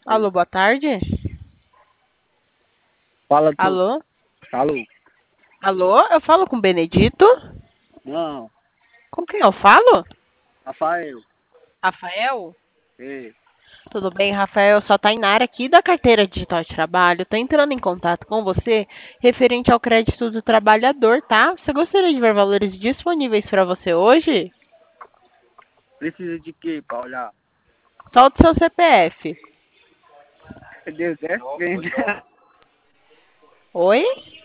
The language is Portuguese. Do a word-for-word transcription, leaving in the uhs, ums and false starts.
Alô, boa tarde. Fala tu. Alô? Alô? Alô, eu falo com o Benedito? Não, Com quem eu falo? Rafael. Rafael? Ei, Tudo bem, Rafael? Só Tainara aqui da carteira digital de trabalho. Tô entrando em contato com você referente ao crédito do trabalhador, tá? Você gostaria de ver valores disponíveis para você hoje? precisa de quê pra olhar? Só o seu C P F. Meu Deus, é frente. Oi?